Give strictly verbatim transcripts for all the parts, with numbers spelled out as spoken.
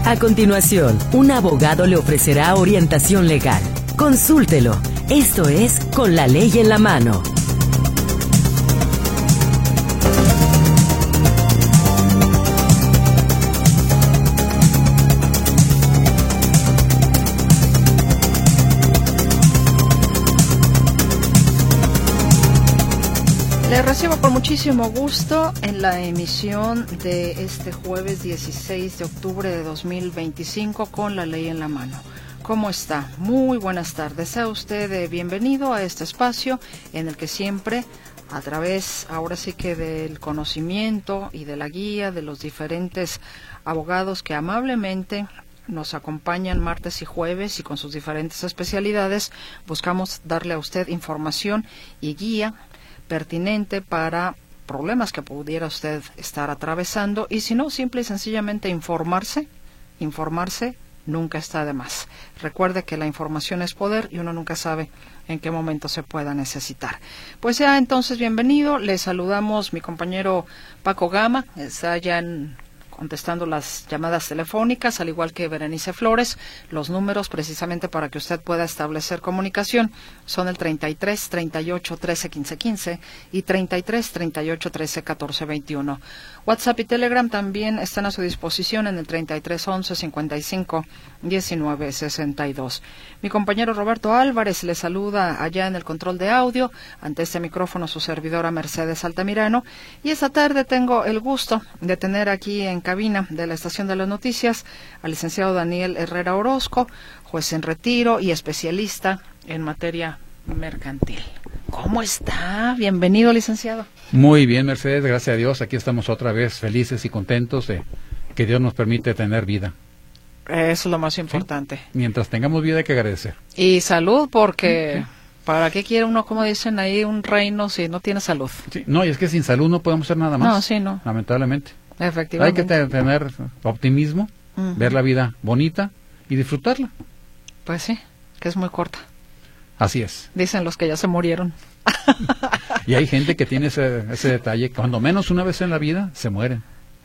A continuación, un abogado le ofrecerá orientación legal. Consúltelo. Esto es Con la Ley en la Mano. Les recibo con muchísimo gusto en la emisión de este jueves dieciséis de octubre de dos mil veinticinco con la ley en la mano. ¿Cómo está? Muy buenas tardes. Sea usted bienvenido a este espacio en el que siempre, a través, ahora sí que del conocimiento y de la guía de los diferentes abogados que amablemente nos acompañan martes y jueves y con sus diferentes especialidades, buscamos darle a usted información y guía pertinente para problemas que pudiera usted estar atravesando, y si no, simple y sencillamente informarse, informarse nunca está de más. Recuerde que la información es poder y uno nunca sabe en qué momento se pueda necesitar. Pues ya entonces, bienvenido, le saludamos mi compañero Paco Gama, está ya en contestando las llamadas telefónicas, al igual que Berenice Flores. Los números, precisamente para que usted pueda establecer comunicación, son el treinta y tres, treinta y ocho, trece, quince, quince y treinta y tres, treinta y ocho, trece, catorce, veintiuno. WhatsApp y Telegram también están a su disposición en el treinta y tres, once, cincuenta y cinco, diecinueve, sesenta y dos. Mi compañero Roberto Álvarez le saluda allá en el control de audio, ante este micrófono su servidora Mercedes Altamirano, y esta tarde tengo el gusto de tener aquí en cabina de la Estación de las Noticias al licenciado Daniel Herrera Orozco, juez en retiro y especialista en materia mercantil. ¿Cómo está? Bienvenido, licenciado. Muy bien, Mercedes, gracias a Dios. Aquí estamos otra vez felices y contentos de que Dios nos permite tener vida. Eso es lo más importante. Sí. Mientras tengamos vida hay que agradecer. Y salud, porque sí. ¿Para qué quiere uno, como dicen ahí, un reino si no tiene salud? Sí. No, y es que sin salud no podemos hacer nada más. No, sí, no. Lamentablemente. Efectivamente. Hay que tener optimismo, uh-huh. ver la vida bonita y disfrutarla. Pues sí, que es muy corta. Así es. Dicen los que ya se murieron. Y hay gente que tiene ese, ese detalle, cuando menos una vez en la vida se mueren.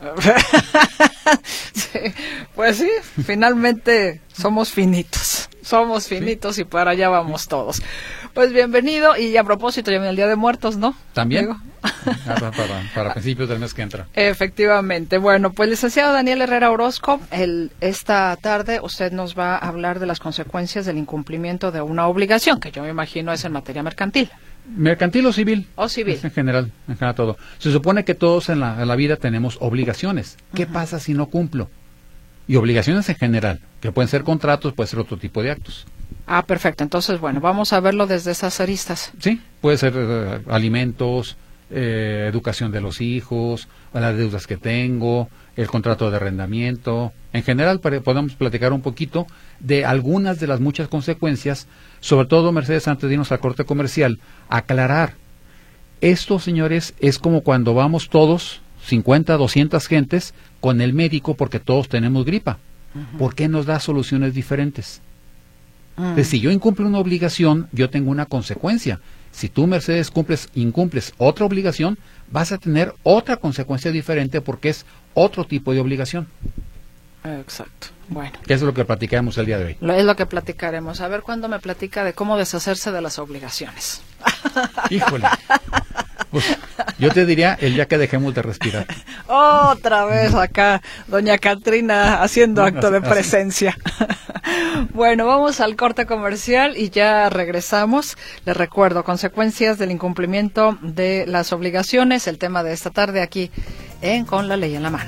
Sí, pues sí, finalmente somos finitos. Somos finitos, sí. Y para allá vamos todos. Pues bienvenido, y a propósito, ya viene el Día de Muertos, ¿no? También. Para, para, para principios del mes que entra. Efectivamente. Bueno, pues licenciado Daniel Herrera Orozco, el, esta tarde usted nos va a hablar de las consecuencias del incumplimiento de una obligación, que yo me imagino es en materia mercantil. ¿Mercantil o civil? O civil. En general, en general todo. Se supone que todos en la, en la vida tenemos obligaciones. ¿Qué uh-huh. pasa si no cumplo? Y obligaciones en general, que pueden ser contratos, puede ser otro tipo de actos. Ah, perfecto. Entonces, bueno, vamos a verlo desde esas aristas. Sí, puede ser eh, alimentos, eh, educación de los hijos, las deudas que tengo, el contrato de arrendamiento. En general, podemos platicar un poquito de algunas de las muchas consecuencias, sobre todo, Mercedes, antes de irnos a corte comercial, aclarar. Esto, señores, es como cuando vamos todos, cincuenta, doscientas gentes, con el médico porque todos tenemos gripa. Uh-huh. ¿Por qué nos da soluciones diferentes? Uh-huh. Entonces, si yo incumplo una obligación, yo tengo una consecuencia. Si tú, Mercedes, cumples, incumples otra obligación, vas a tener otra consecuencia diferente porque es otro tipo de obligación. Exacto. Bueno. Eso es lo que platicaremos el día de hoy. Lo, es lo que platicaremos. A ver cuándo me platica de cómo deshacerse de las obligaciones. Híjole. Pues, yo te diría el día que dejemos de respirar. Otra vez acá, doña Catrina haciendo no, acto así, de presencia. Bueno, vamos al corte comercial y ya regresamos. Les recuerdo, consecuencias del incumplimiento de las obligaciones, el tema de esta tarde aquí en Con la Ley en la Mano.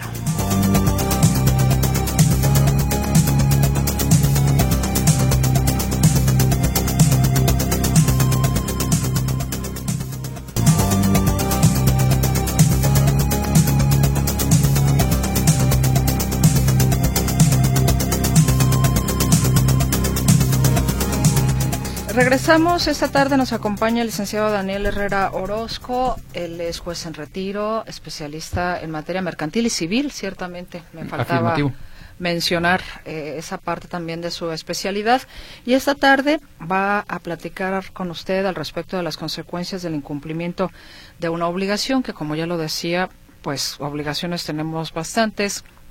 Regresamos, esta tarde nos acompaña el licenciado Daniel Herrera Orozco, él es juez en retiro, especialista en materia mercantil y civil, ciertamente me faltaba Afirmativo. mencionar eh, esa parte también de su especialidad, y esta tarde va a platicar con usted al respecto de las consecuencias del incumplimiento de una obligación, que como ya lo decía, pues obligaciones tenemos bastantes,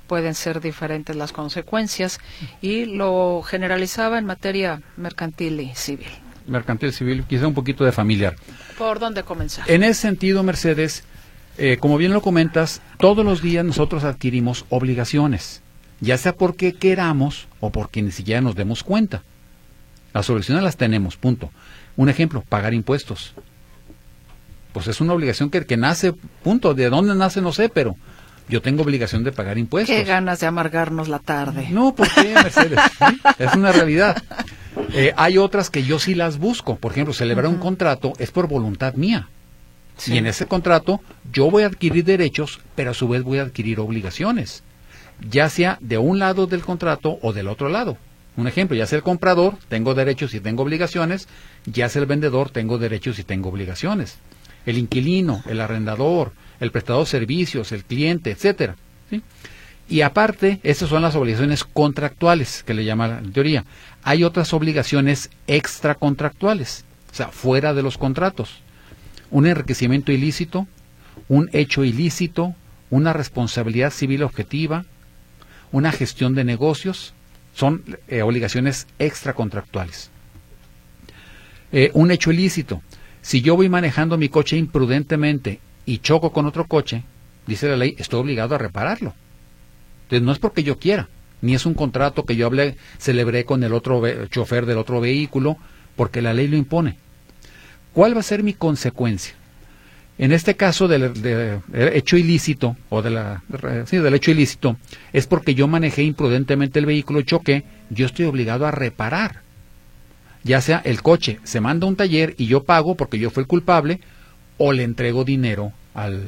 pueden ser diferentes las consecuencias, y lo generalizaba en materia mercantil y civil. Mercantil, civil, quizá un poquito de familiar. ¿Por dónde comenzar? En ese sentido, Mercedes, eh, como bien lo comentas, todos los días nosotros adquirimos obligaciones, ya sea porque queramos o porque ni siquiera nos demos cuenta. Las obligaciones las tenemos, punto. Un ejemplo, pagar impuestos. Pues es una obligación que, que nace, punto. ¿De dónde nace? No sé, pero yo tengo obligación de pagar impuestos. Qué ganas de amargarnos la tarde. No, ¿por qué, Mercedes? ¿Sí? Es una realidad. Eh, hay otras que yo sí las busco. Por ejemplo, celebrar uh-huh. un contrato es por voluntad mía. Sí. Y en ese contrato yo voy a adquirir derechos, pero a su vez voy a adquirir obligaciones. Ya sea de un lado del contrato o del otro lado. Un ejemplo, ya sea el comprador, tengo derechos y tengo obligaciones. Ya sea el vendedor, tengo derechos y tengo obligaciones. El inquilino, el arrendador, el prestador de servicios, el cliente, etcétera. ¿Sí? Y aparte, estas son las obligaciones contractuales, que le llama la teoría. Hay otras obligaciones extracontractuales, o sea, fuera de los contratos. Un enriquecimiento ilícito, un hecho ilícito, una responsabilidad civil objetiva, una gestión de negocios, son eh, obligaciones extracontractuales. Eh, un hecho ilícito. Si yo voy manejando mi coche imprudentemente y choco con otro coche, dice la ley, estoy obligado a repararlo. Entonces no es porque yo quiera, ni es un contrato que yo hablé, celebré con el otro ve- chofer del otro vehículo, porque la ley lo impone. ¿Cuál va a ser mi consecuencia? En este caso del, del hecho ilícito, o de la, sí, del hecho ilícito, es porque yo manejé imprudentemente el vehículo, choqué, yo estoy obligado a reparar. Ya sea el coche se manda a un taller y yo pago porque yo fui el culpable, o le entrego dinero al,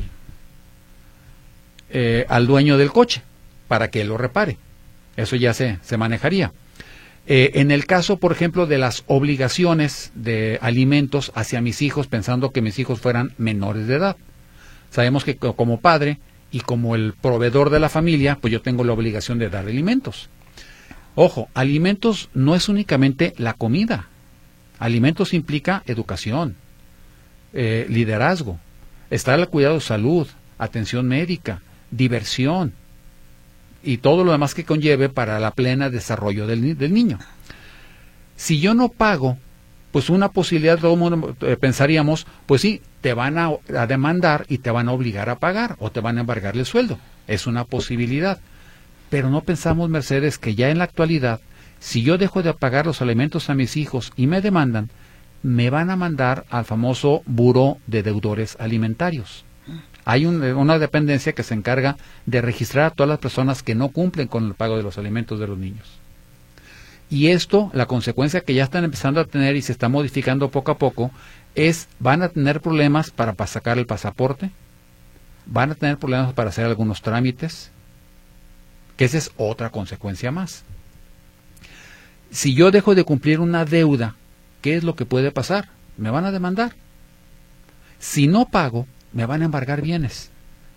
eh, al dueño del coche para que él lo repare. Eso ya se, se manejaría. Eh, en el caso, por ejemplo, de las obligaciones de alimentos hacia mis hijos, pensando que mis hijos fueran menores de edad. Sabemos que como padre y como el proveedor de la familia, pues yo tengo la obligación de dar alimentos. Ojo, alimentos no es únicamente la comida. Alimentos implica educación, eh, liderazgo, estar al cuidado de salud, atención médica, diversión y todo lo demás que conlleve para la plena desarrollo del, del niño. Si yo no pago, pues una posibilidad, todo el mundo eh, pensaríamos, pues sí, te van a, a demandar y te van a obligar a pagar o te van a embargarle el sueldo. Es una posibilidad. Pero no pensamos, Mercedes, que ya en la actualidad, si yo dejo de pagar los alimentos a mis hijos y me demandan, me van a mandar al famoso buró de deudores alimentarios. Hay un, una dependencia que se encarga de registrar a todas las personas que no cumplen con el pago de los alimentos de los niños. Y esto, la consecuencia que ya están empezando a tener y se está modificando poco a poco, es, van a tener problemas para, para sacar el pasaporte, van a tener problemas para hacer algunos trámites, que esa es otra consecuencia más. Si yo dejo de cumplir una deuda, ¿qué es lo que puede pasar? Me van a demandar. Si no pago, me van a embargar bienes.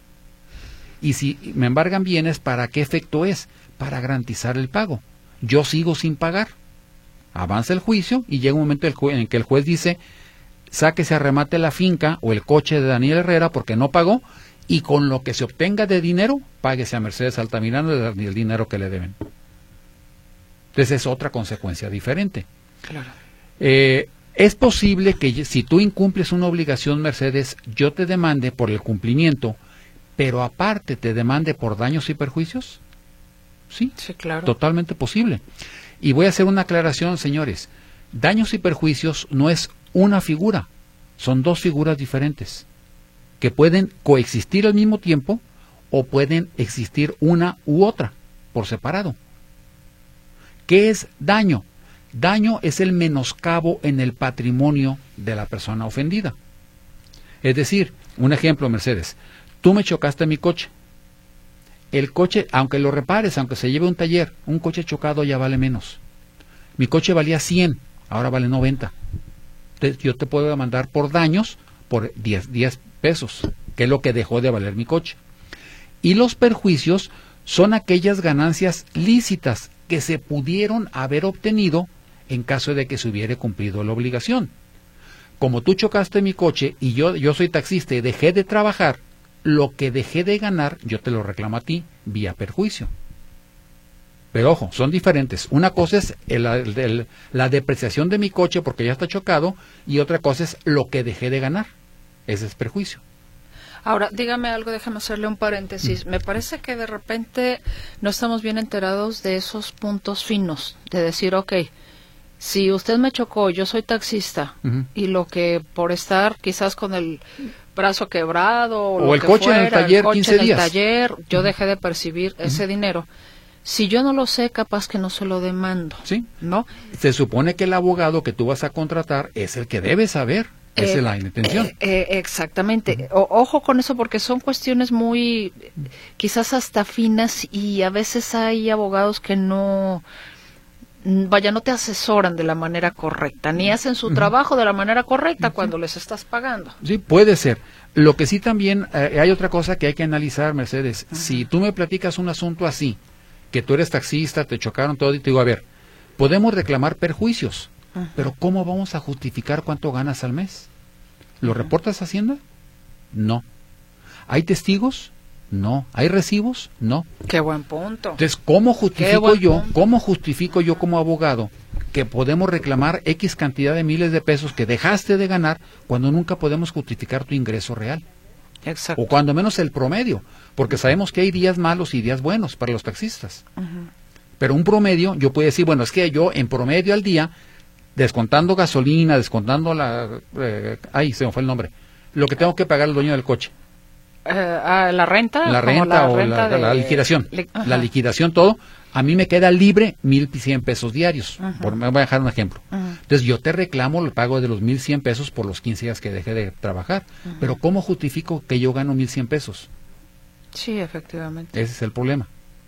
Y si me embargan bienes, ¿para qué efecto es? Para garantizar el pago. Yo sigo sin pagar. Avanza el juicio y llega un momento en que el juez dice, sáquese a remate la finca o el coche de Daniel Herrera porque no pagó, y con lo que se obtenga de dinero, páguese a Mercedes Altamirano el dinero que le deben. Entonces es otra consecuencia diferente. Claro. Eh, es posible que si tú incumples una obligación, Mercedes, yo te demande por el cumplimiento, pero aparte te demande por daños y perjuicios. Sí, sí, claro. Totalmente posible. Y voy a hacer una aclaración, señores. Daños y perjuicios no es una figura, son dos figuras diferentes, que pueden coexistir al mismo tiempo o pueden existir una u otra por separado. ¿Qué es daño? Daño es el menoscabo en el patrimonio de la persona ofendida. Es decir, un ejemplo, Mercedes, tú me chocaste mi coche. El coche, aunque lo repares, aunque se lleve a un taller, un coche chocado ya vale menos. Mi coche valía cien, ahora vale noventa. Entonces, yo te puedo demandar por daños por diez pesos, que es lo que dejó de valer mi coche. Y los perjuicios son aquellas ganancias lícitas que se pudieron haber obtenido en caso de que se hubiera cumplido la obligación. Como tú chocaste mi coche y yo, yo soy taxista y dejé de trabajar, lo que dejé de ganar, yo te lo reclamo a ti vía perjuicio. Pero ojo, son diferentes. Una cosa es el, el, el, la depreciación de mi coche porque ya está chocado, y otra cosa es lo que dejé de ganar. Ese es perjuicio. Ahora, dígame algo, déjame hacerle un paréntesis. Me parece que de repente no estamos bien enterados de esos puntos finos, de decir, ok, si usted me chocó, yo soy taxista, uh-huh. y lo que por estar quizás con el brazo quebrado o, o lo el que coche fuera, en el taller, el coche quince en el días. taller, yo uh-huh. dejé de percibir uh-huh. ese dinero. Si yo no lo sé, capaz que no se lo demando. Sí. ¿No? Se supone que el abogado que tú vas a contratar es el que debe saber. Esa Eh, es la intención. Eh, eh, exactamente. O, ojo con eso porque son cuestiones muy, quizás hasta finas, y a veces hay abogados que no, vaya, no te asesoran de la manera correcta, ni hacen su uh-huh. trabajo de la manera correcta uh-huh. cuando les estás pagando. Sí, puede ser. Lo que sí también, eh, hay otra cosa que hay que analizar, Mercedes. Uh-huh. Si tú me platicas un asunto así, que tú eres taxista, te chocaron todo, y te digo, a ver, podemos reclamar perjuicios. Uh-huh. Pero ¿cómo vamos a justificar cuánto ganas al mes? ¿Lo uh-huh. reportas a Hacienda? No. ¿Hay testigos? No. ¿Hay recibos? No. Qué buen punto. Entonces, ¿cómo justifico yo, punto. cómo justifico yo como abogado que podemos reclamar X cantidad de miles de pesos que dejaste de ganar cuando nunca podemos justificar tu ingreso real? Exacto. O cuando menos el promedio, porque sabemos que hay días malos y días buenos para los taxistas. Uh-huh. Pero un promedio, yo puedo decir, bueno, es que yo en promedio al día, descontando gasolina, descontando la... Eh, ay, se me fue el nombre. Lo que tengo que pagar el dueño del coche. Uh, uh, ¿La renta? La renta la o renta la, de... la liquidación. Li... La liquidación, todo. A mí me queda libre mil cien pesos diarios. Uh-huh. Por, me voy a dejar un ejemplo. Uh-huh. Entonces yo te reclamo el pago de los mil cien pesos por los quince días que dejé de trabajar. Uh-huh. Pero ¿cómo justifico que yo gano mil cien pesos? Sí, efectivamente. Ese es el problema.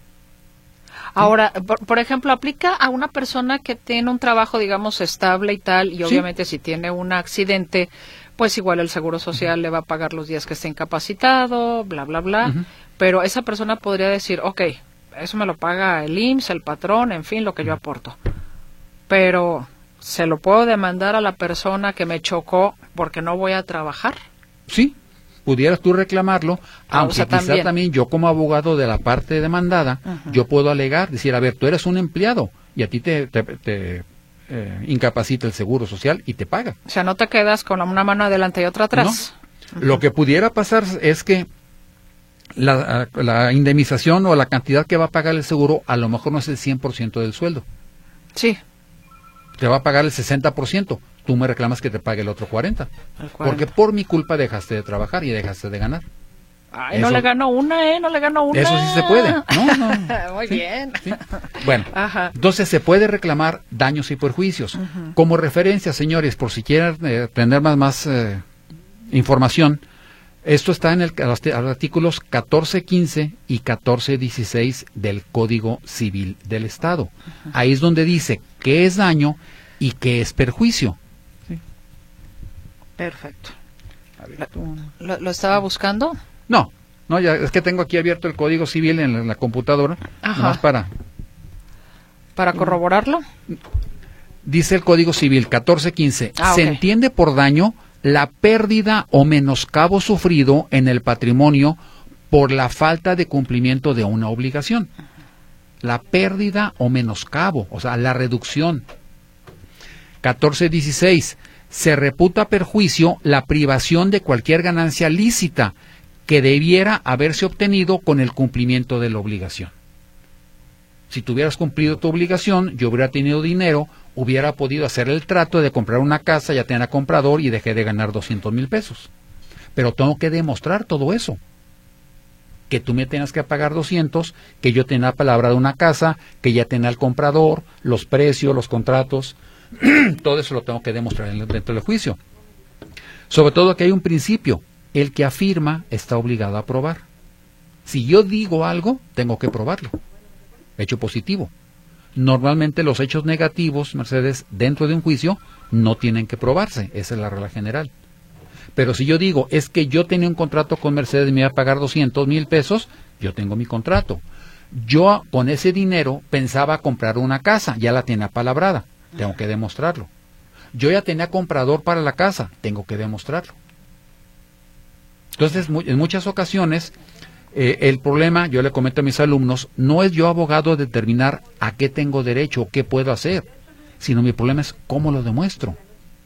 Ahora, por, por ejemplo, aplica a una persona que tiene un trabajo, digamos, estable y tal, y obviamente sí. si tiene un accidente, pues igual el Seguro Social uh-huh. le va a pagar los días que esté incapacitado, bla, bla, bla. Uh-huh. Pero esa persona podría decir, ok, eso me lo paga el I M S S, el patrón, en fin, lo que yo aporto. Pero, ¿se lo puedo demandar a la persona que me chocó porque no voy a trabajar? Sí. Pudieras tú reclamarlo, ah, aunque o sea, quizá también. también yo como abogado de la parte demandada, uh-huh. yo puedo alegar, decir, a ver, tú eres un empleado y a ti te, te, te eh, incapacita el Seguro Social y te paga. O sea, no te quedas con una mano adelante y otra atrás. No. Uh-huh. Lo que pudiera pasar es que la, la indemnización o la cantidad que va a pagar el seguro a lo mejor no es el cien por ciento del sueldo. Sí. Te va a pagar el sesenta por ciento. Tú me reclamas que te pague el otro cuarenta por ciento. El cuarenta. Porque por mi culpa dejaste de trabajar y dejaste de ganar. Ay, eso, no le ganó una, ¿eh? No le ganó una. Eso sí se puede. No, no. Muy sí, bien. Sí. Bueno, Ajá. Entonces se puede reclamar daños y perjuicios. Uh-huh. Como referencia, señores, por si quieren eh, tener más, más eh, información, esto está en el, los artículos catorce quince y catorce dieciséis del Código Civil del Estado. Uh-huh. Ahí es donde dice qué es daño y qué es perjuicio. Sí. Perfecto. A ver, ¿Lo, ¿Lo estaba buscando? No, no, ya es que tengo aquí abierto el Código Civil en la, en la computadora. Ajá. Nomás para... ¿Para corroborarlo? Dice el Código Civil catorce quince. Ah, se okay. entiende por daño la pérdida o menoscabo sufrido en el patrimonio por la falta de cumplimiento de una obligación. La pérdida o menoscabo, o sea, la reducción. catorce dieciséis. Se reputa perjuicio la privación de cualquier ganancia lícita que debiera haberse obtenido con el cumplimiento de la obligación. Si tú hubieras cumplido tu obligación, yo hubiera tenido dinero, hubiera podido hacer el trato de comprar una casa, ya tenía comprador y dejé de ganar doscientos mil pesos. Pero tengo que demostrar todo eso. Que tú me tengas que pagar doscientos, que yo tenía palabra de una casa, que ya tenía el comprador, los precios, los contratos, todo eso lo tengo que demostrar dentro del juicio. Sobre todo que hay un principio, el que afirma está obligado a probar. Si yo digo algo, tengo que probarlo. Hecho positivo. Normalmente los hechos negativos, Mercedes, dentro de un juicio, no tienen que probarse. Esa es la regla general. Pero si yo digo, es que yo tenía un contrato con Mercedes y me iba a pagar doscientos mil pesos, yo tengo mi contrato. Yo con ese dinero pensaba comprar una casa, ya la tenía palabrada, tengo que demostrarlo. Yo ya tenía comprador para la casa, tengo que demostrarlo. Entonces, mu en muchas ocasiones, eh, el problema, yo le comento a mis alumnos, no es yo abogado determinar a qué tengo derecho o qué puedo hacer, sino mi problema es cómo lo demuestro.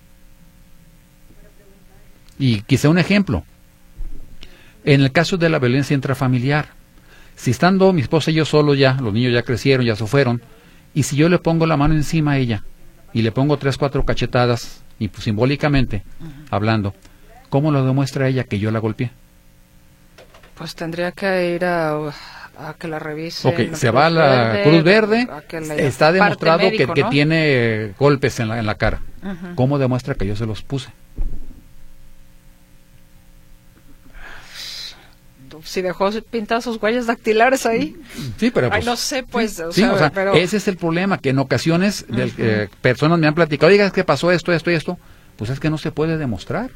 Y quizá un ejemplo, en el caso de la violencia intrafamiliar, si estando mi esposa y yo solos ya, los niños ya crecieron, ya se fueron, y si yo le pongo la mano encima a ella, y le pongo tres, cuatro cachetadas, y pues, simbólicamente, uh-huh. hablando, ¿cómo lo demuestra ella que yo la golpeé? Pues tendría que ir a, a que la revise. Ok, se va a la Verde, Cruz Verde, está demostrado médico, que, ¿no? que tiene golpes en la, en la cara. Uh-huh. ¿Cómo demuestra que yo se los puse? Si dejó pintadas sus huellas dactilares ahí. Sí, pero pues, Ay, no sé, pues. Sí, o sí, sea, o sea, pero... ese es el problema, que en ocasiones uh-huh. del, eh, personas me han platicado, digas que pasó esto, esto y esto, pues es que no se puede demostrar.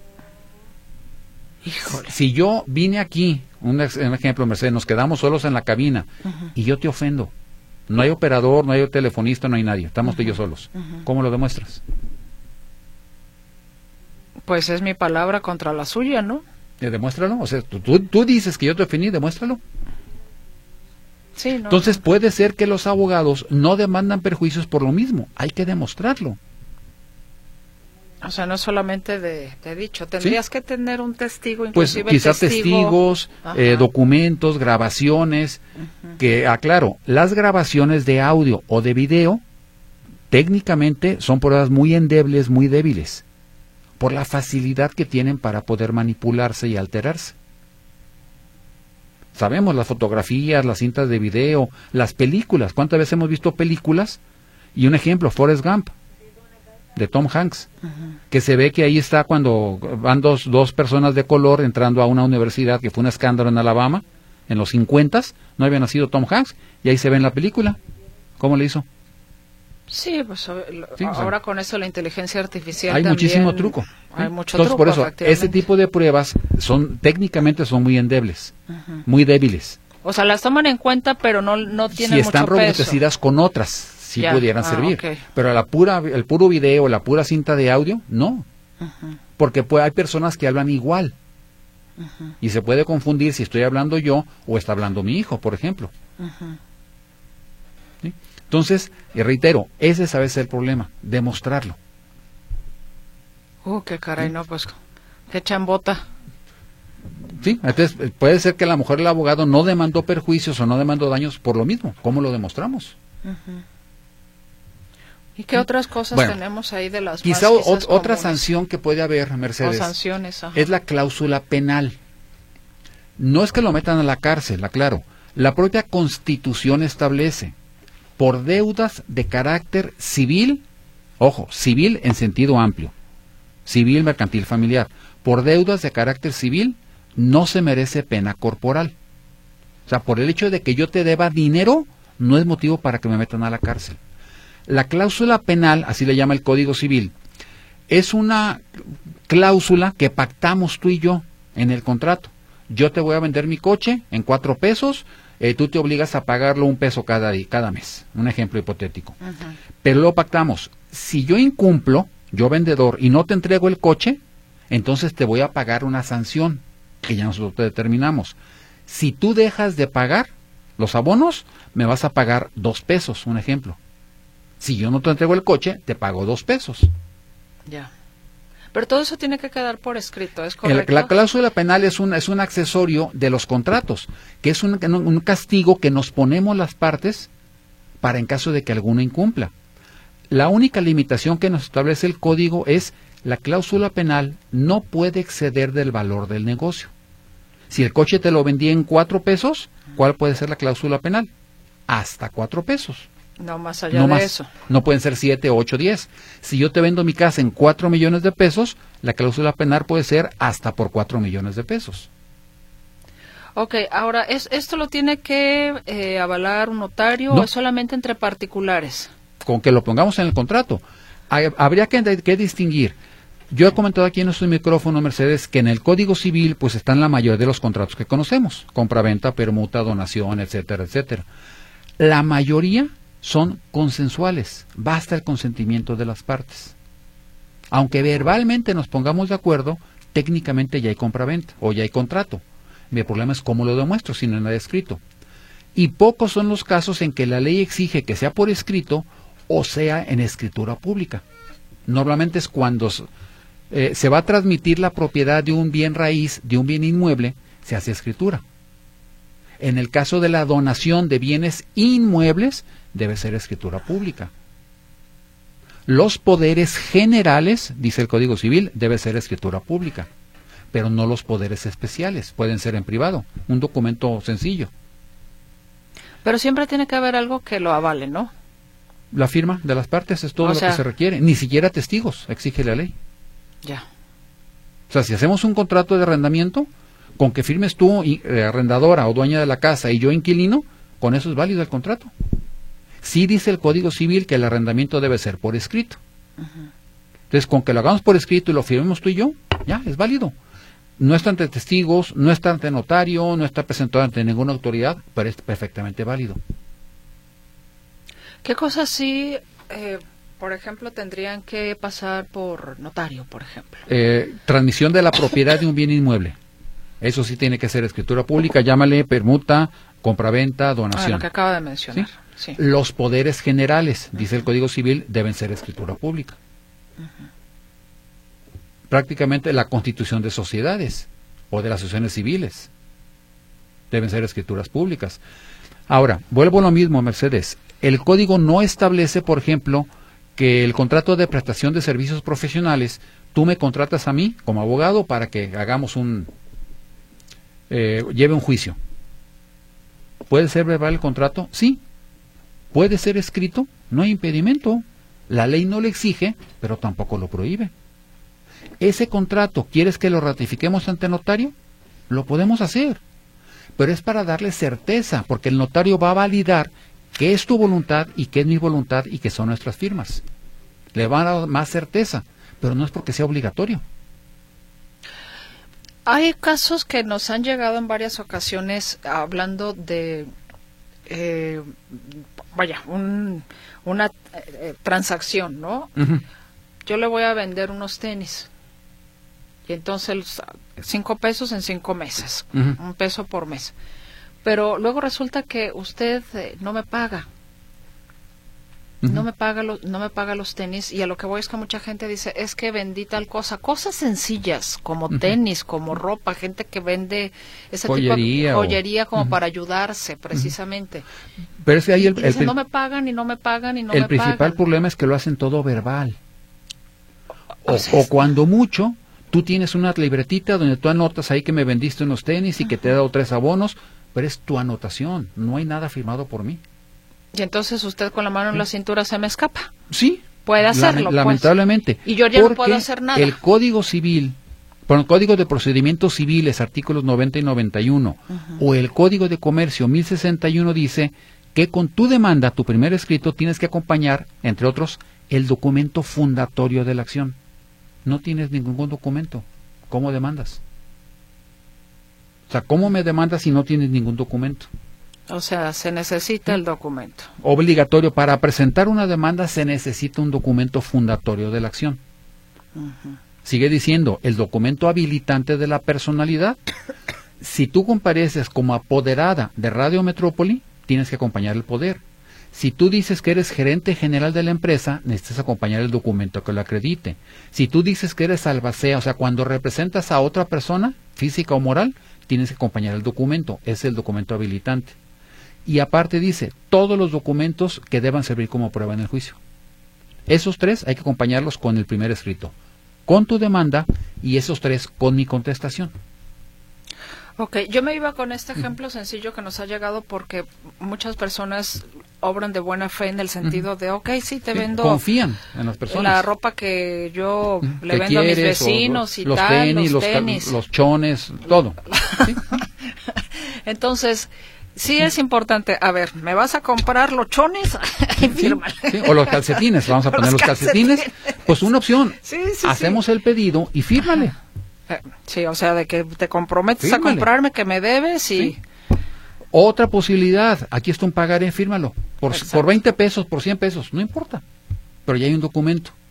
Híjole. Si yo vine aquí, un, ex, un ejemplo, Mercedes, nos quedamos solos en la cabina uh-huh. y yo te ofendo, no hay operador, no hay telefonista, no hay nadie, estamos uh-huh. tú y yo solos, uh-huh. ¿cómo lo demuestras? Pues es mi palabra contra la suya, ¿no? Demuéstralo, o sea, tú, tú, tú dices que yo te ofendí, demuéstralo. Sí, no, Entonces no. puede ser que los abogados no demandan perjuicios por lo mismo, hay que demostrarlo. O sea, no solamente de, de dicho, tendrías ¿Sí? que tener un testigo, inclusive pues quizás testigo... testigos, eh, documentos, grabaciones, uh-huh. que aclaro, las grabaciones de audio o de video técnicamente son pruebas muy endebles, muy débiles, por la facilidad que tienen para poder manipularse y alterarse. Sabemos las fotografías, las cintas de video, las películas. ¿Cuántas veces hemos visto películas? Y un ejemplo, Forrest Gump, de Tom Hanks, uh-huh. que se ve que ahí está cuando van dos, dos personas de color entrando a una universidad, que fue un escándalo en Alabama, en los cincuentas, no había nacido Tom Hanks, y ahí se ve en la película. ¿Cómo le hizo? Sí, pues sí, ahora o sea, con eso la inteligencia artificial hay también, muchísimo truco. Hay ¿sí? mucho Entonces, truco, por eso, ese tipo de pruebas son técnicamente son muy endebles, uh-huh. muy débiles. O sea, las toman en cuenta, pero no no tienen si están mucho peso. robustecidas con otras, sí ya. pudieran ah, servir. Okay. Pero la pura, el puro video, la pura cinta de audio, no. Uh-huh. Porque pues, hay personas que hablan igual. Uh-huh. Y se puede confundir si estoy hablando yo o está hablando mi hijo, por ejemplo. Uh-huh. ¿Sí? Entonces, y reitero, ese es a veces el problema, demostrarlo. Uh, qué caray, ¿sí? no, pues, qué chambota. Sí, entonces puede ser que a lo mejor el abogado no demandó perjuicios o no demandó daños por lo mismo. ¿Cómo lo demostramos? Uh-huh. ¿Y qué ¿Sí? otras cosas bueno, tenemos ahí de las quizá o, otra sanción que puede haber, Mercedes, o sanciones, ajá. es la cláusula penal. No es que lo metan a la cárcel, aclaro. La propia Constitución establece por deudas de carácter civil, ojo, civil en sentido amplio, civil, mercantil, familiar, por deudas de carácter civil no se merece pena corporal. O sea, por el hecho de que yo te deba dinero, no es motivo para que me metan a la cárcel. La cláusula penal, así le llama el Código Civil, es una cláusula que pactamos tú y yo en el contrato. Yo te voy a vender mi coche en cuatro pesos, Eh, tú te obligas a pagarlo un peso cada día, cada mes, un ejemplo hipotético. Uh-huh. Pero lo pactamos, si yo incumplo, yo vendedor, y no te entrego el coche, entonces te voy a pagar una sanción, que ya nosotros te determinamos. Si tú dejas de pagar los abonos, me vas a pagar dos pesos, un ejemplo. Si yo no te entrego el coche, te pago dos pesos. Ya. Pero todo eso tiene que quedar por escrito, ¿es correcto? El, la cláusula penal es un, es un accesorio de los contratos, que es un, un castigo que nos ponemos las partes para en caso de que alguno incumpla. La única limitación que nos establece el código es la cláusula penal no puede exceder del valor del negocio. Si el coche te lo vendí en cuatro pesos, ¿cuál puede ser la cláusula penal? Hasta cuatro pesos. No más allá no de más, eso. No pueden ser siete, ocho, diez. Si yo te vendo mi casa en cuatro millones de pesos, la cláusula penal puede ser hasta por cuatro millones de pesos. Ok, ahora, ¿es, ¿esto lo tiene que eh, avalar un notario no. o es solamente entre particulares? Con que lo pongamos en el contrato. Hay, habría que, que distinguir. Yo he comentado aquí en nuestro micrófono, Mercedes, que en el Código Civil pues están la mayoría de los contratos que conocemos. Compra-venta, permuta, donación, etcétera, etcétera. La mayoría son consensuales, basta el consentimiento de las partes. Aunque verbalmente nos pongamos de acuerdo, técnicamente ya hay compraventa o ya hay contrato. Mi problema es cómo lo demuestro si no hay nada escrito. Y pocos son los casos en que la ley exige que sea por escrito o sea en escritura pública. Normalmente es cuando eh, se va a transmitir la propiedad de un bien raíz, de un bien inmueble, se hace escritura. En el caso de la donación de bienes inmuebles, debe ser escritura pública. Los poderes generales, dice el Código Civil, debe ser escritura pública, pero no los poderes especiales, pueden ser en privado, un documento sencillo. Pero siempre tiene que haber algo que lo avale, ¿no? La firma de las partes es todo O lo sea, que se requiere, ni siquiera testigos exige la ley. Ya. O sea, si hacemos un contrato de arrendamiento, con que firmes tú, eh, arrendadora o dueña de la casa, y yo inquilino, con eso es válido el contrato. Sí dice el Código Civil que el arrendamiento debe ser por escrito. Uh-huh. Entonces, con que lo hagamos por escrito y lo firmemos tú y yo, ya, es válido. No está ante testigos, no está ante notario, no está presentado ante ninguna autoridad, pero es perfectamente válido. ¿Qué cosas sí, eh, por ejemplo, tendrían que pasar por notario, por ejemplo? Eh, transmisión de la propiedad de un bien inmueble. Eso sí tiene que ser escritura pública, llámale permuta, compraventa, donación. Ah, lo que acaba de mencionar. ¿Sí? Sí. Los poderes generales, dice el Código Civil, deben ser escritura pública. Uh-huh. Prácticamente la constitución de sociedades o de las asociaciones civiles deben ser escrituras públicas. Ahora, vuelvo a lo mismo, Mercedes. El Código no establece, por ejemplo, que el contrato de prestación de servicios profesionales, tú me contratas a mí como abogado para que hagamos un... Eh, lleve un juicio. ¿Puede ser verbal el contrato? Sí. ¿Puede ser escrito? No hay impedimento. La ley no lo exige, pero tampoco lo prohíbe. ¿Ese contrato quieres que lo ratifiquemos ante notario? Lo podemos hacer, pero es para darle certeza, porque el notario va a validar que es tu voluntad y que es mi voluntad y que son nuestras firmas. Le va a dar más certeza, pero no es porque sea obligatorio. Hay casos que nos han llegado en varias ocasiones hablando de, eh, vaya, un, una eh, transacción, ¿no? Uh-huh. Yo le voy a vender unos tenis y entonces cinco pesos en cinco meses, uh-huh. un peso por mes. Pero luego resulta que usted eh, no me paga. Uh-huh. No me paga los, no me paga los tenis, y a lo que voy es que mucha gente dice, es que vendí tal cosa, cosas sencillas como uh-huh. tenis, como ropa, gente que vende ese joyería tipo de joyería o... como uh-huh. para ayudarse precisamente. Uh-huh. Pero es que ahí el, y, y dice, el, no me pagan y no me pagan y no el me principal pagan. problema es que lo hacen todo verbal. O, o, sea, o cuando mucho, tú tienes una libretita donde tú anotas ahí que me vendiste unos tenis y uh-huh. que te he dado tres abonos, pero es tu anotación, no hay nada firmado por mí. Y entonces usted con la mano en la cintura se me escapa. Sí. Puede hacerlo. La, lamentablemente. Pues. Y yo ya no puedo hacer nada. El Código Civil, bueno, el Código de Procedimientos Civiles, artículos noventa y noventa y uno, uh-huh. o el Código de Comercio mil sesenta y uno dice que con tu demanda, tu primer escrito, tienes que acompañar, entre otros, el documento fundatorio de la acción. No tienes ningún documento. ¿Cómo demandas? O sea, ¿cómo me demandas si no tienes ningún documento? O sea, se necesita el documento. Obligatorio. Para presentar una demanda se necesita un documento fundatorio de la acción. Uh-huh. Sigue diciendo, el documento habilitante de la personalidad. Si tú compareces como apoderada de Radio Metrópoli, tienes que acompañar el poder. Si tú dices que eres gerente general de la empresa, necesitas acompañar el documento que lo acredite. Si tú dices que eres albacea, o sea, cuando representas a otra persona, física o moral, tienes que acompañar el documento. Es el documento habilitante. Y aparte dice, todos los documentos que deban servir como prueba en el juicio. Esos tres hay que acompañarlos con el primer escrito, con tu demanda, y esos tres con mi contestación. Ok, yo me iba con este ejemplo sencillo que nos ha llegado porque muchas personas obran de buena fe en el sentido de, ok, sí, te sí, vendo... confían en las personas. La ropa que yo ¿Te le vendo quieres, a mis vecinos o, y los tal, tenis, los los tenis. Los, los chones, todo. ¿Sí? Entonces, sí es importante, a ver, ¿me vas a comprar los chones? Sí, sí, o los calcetines, vamos a poner los calcetines. calcetines. Pues una opción, sí, sí, hacemos sí. el pedido y fírmale. Sí, o sea, de que te comprometes fírmale. a comprarme, que me debes y... Sí. Otra posibilidad, aquí está un pagaré, fírmalo. Por, por veinte pesos, por cien pesos, no importa. Pero ya hay un documento.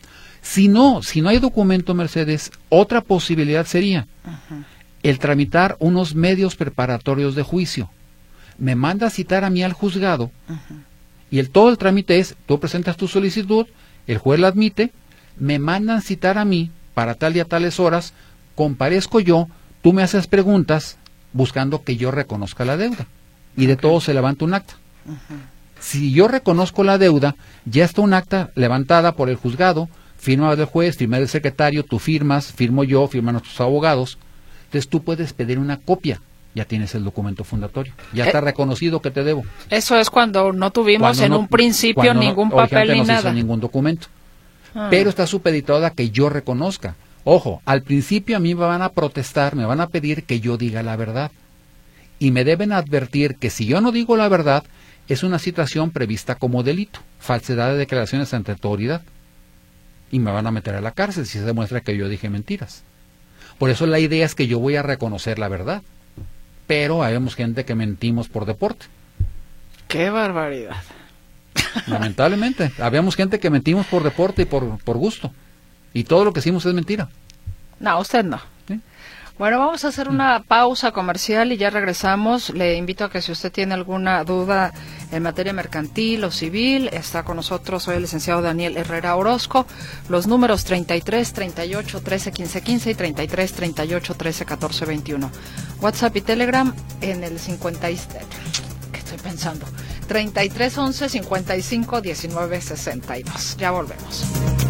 Si no, si no hay documento, Mercedes, otra posibilidad sería uh-huh. el tramitar unos medios preparatorios de juicio. Me manda a citar a mí al juzgado uh-huh. y el todo el trámite es, tú presentas tu solicitud, el juez la admite, me mandan citar a mí para tal y a tales horas, comparezco yo, tú me haces preguntas buscando que yo reconozca la deuda y de okay. todo se levanta un acta. Uh-huh. Si yo reconozco la deuda, ya está un acta levantada por el juzgado, firma del juez, firma del secretario, tú firmas, firmo yo, firman nuestros abogados. Entonces tú puedes pedir una copia, ya tienes el documento fundatorio, ya eh, está reconocido que te debo. Eso es cuando no tuvimos cuando en no, un principio ningún no, papel ni no nada. Se hizo ningún documento. Ah. Pero está supeditado a que yo reconozca. Ojo, al principio a mí me van a protestar, me van a pedir que yo diga la verdad. Y me deben advertir que si yo no digo la verdad, es una situación prevista como delito, falsedad de declaraciones ante autoridad. Y me van a meter a la cárcel si se demuestra que yo dije mentiras. Por eso la idea es que yo voy a reconocer la verdad. Pero habemos gente que mentimos por deporte. ¡Qué barbaridad! Lamentablemente, habemos gente que mentimos por deporte y por, por gusto. Y todo lo que hicimos es mentira. No, usted no. ¿Sí? Bueno, vamos a hacer una pausa comercial y ya regresamos. Le invito a que si usted tiene alguna duda en materia mercantil o civil, está con nosotros hoy el licenciado Daniel Herrera Orozco. Los números treinta y tres, treinta y ocho, trece, quince, quince y treinta y tres, treinta y ocho, trece, catorce, veintiuno. WhatsApp y Telegram en el cincuenta. ¿Qué estoy pensando? treinta y tres, once, cincuenta y cinco, diecinueve, sesenta y dos. Ya volvemos.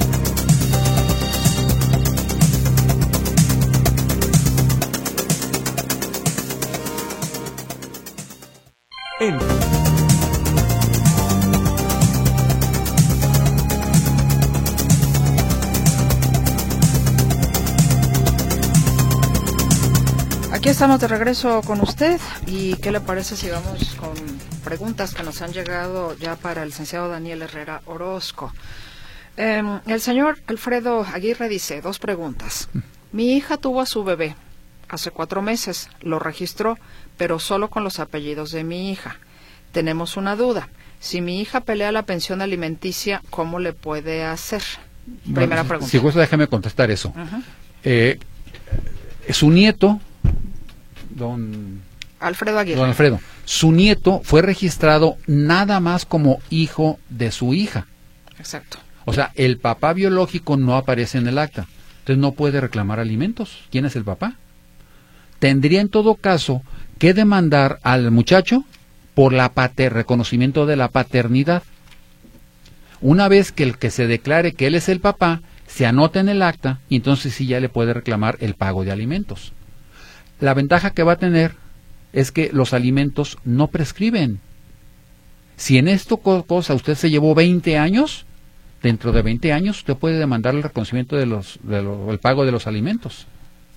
En... Aquí estamos de regreso con usted y ¿qué le parece si vamos con preguntas que nos han llegado ya para el licenciado Daniel Herrera Orozco? Eh, el señor Alfredo Aguirre dice, dos preguntas. Mi hija tuvo a su bebé hace cuatro meses, lo registró, pero solo con los apellidos de mi hija. Tenemos una duda. Si mi hija pelea la pensión alimenticia, ¿cómo le puede hacer? Primera bueno, pregunta. Si gusta, déjame contestar eso. Uh-huh. Eh, su nieto, don Alfredo Aguirre. Don Alfredo, su nieto fue registrado nada más como hijo de su hija. Exacto. O sea, el papá biológico no aparece en el acta. Entonces no puede reclamar alimentos. ¿Quién es el papá? Tendría en todo caso que demandar al muchacho por la pater, reconocimiento de la paternidad. Una vez que el que se declare que él es el papá, se anota en el acta y entonces sí ya le puede reclamar el pago de alimentos. La ventaja que va a tener es que los alimentos no prescriben. Si en esto cosa usted se llevó veinte años, dentro de veinte años usted puede demandar el reconocimiento de los, de lo, el pago de los alimentos.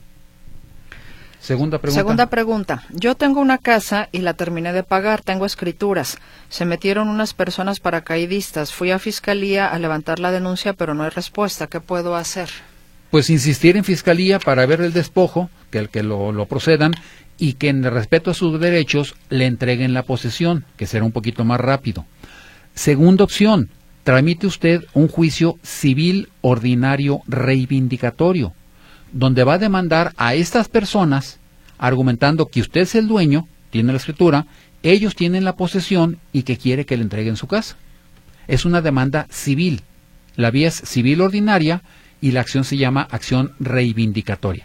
Segunda pregunta. Segunda pregunta. Yo tengo una casa y la terminé de pagar, tengo escrituras. Se metieron unas personas paracaidistas. Fui a fiscalía a levantar la denuncia, pero no hay respuesta. ¿Qué puedo hacer? Pues insistir en fiscalía para ver el despojo, que el que lo, lo procedan, y que en respeto a sus derechos le entreguen la posesión, que será un poquito más rápido. Segunda opción, tramite usted un juicio civil ordinario reivindicatorio, donde va a demandar a estas personas argumentando que usted es el dueño, tiene la escritura, ellos tienen la posesión y que quiere que le entreguen su casa. Es una demanda civil. La vía es civil ordinaria y la acción se llama acción reivindicatoria.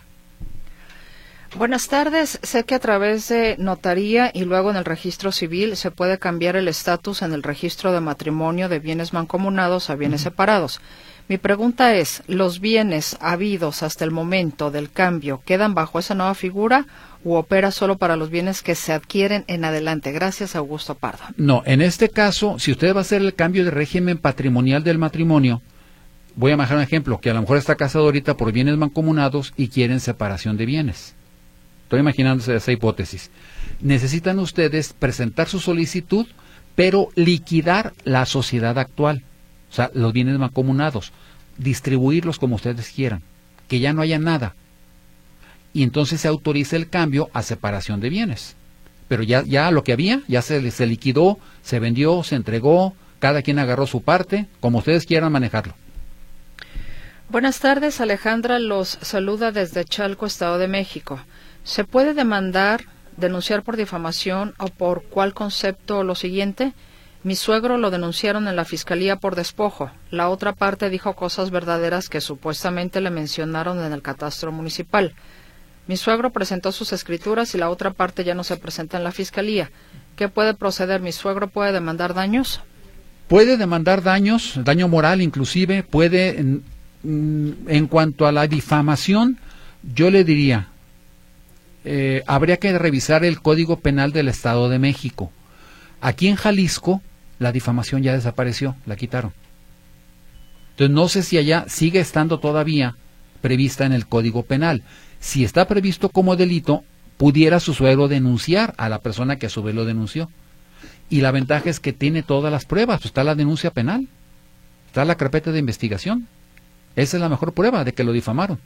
Buenas tardes. Sé que a través de notaría y luego en el registro civil se puede cambiar el estatus en el registro de matrimonio de bienes mancomunados a bienes uh-huh. separados. Mi pregunta es, ¿los bienes habidos hasta el momento del cambio quedan bajo esa nueva figura u opera solo para los bienes que se adquieren en adelante? Gracias, Augusto Pardo. No, en este caso, si usted va a hacer el cambio de régimen patrimonial del matrimonio, voy a manejar un ejemplo, que a lo mejor está casado ahorita por bienes mancomunados y quieren separación de bienes. Estoy imaginándose esa hipótesis. Necesitan ustedes presentar su solicitud, pero liquidar la sociedad actual. O sea, los bienes mancomunados, distribuirlos como ustedes quieran, que ya no haya nada. Y entonces se autoriza el cambio a separación de bienes. Pero ya, ya lo que había, ya se, se liquidó, se vendió, se entregó, cada quien agarró su parte, como ustedes quieran manejarlo. Buenas tardes, Alejandra los saluda desde Chalco, Estado de México. ¿Se puede demandar, denunciar por difamación o por cuál concepto lo siguiente? Mi suegro lo denunciaron en la fiscalía por despojo. La otra parte dijo cosas verdaderas que supuestamente le mencionaron en el catastro municipal. Mi suegro presentó sus escrituras y la otra parte ya no se presenta en la fiscalía. ¿Qué puede proceder? ¿Mi suegro puede demandar daños? Puede demandar daños, daño moral inclusive, puede, en, en cuanto a la difamación, yo le diría, eh, habría que revisar el Código Penal del Estado de México. Aquí en Jalisco, la difamación ya desapareció, la quitaron. Entonces no sé si allá sigue estando todavía prevista en el Código Penal. Si está previsto como delito, pudiera su suegro denunciar a la persona que a su vez lo denunció. Y la ventaja es que tiene todas las pruebas, está la denuncia penal, está la carpeta de investigación. Esa es la mejor prueba de que lo difamaron.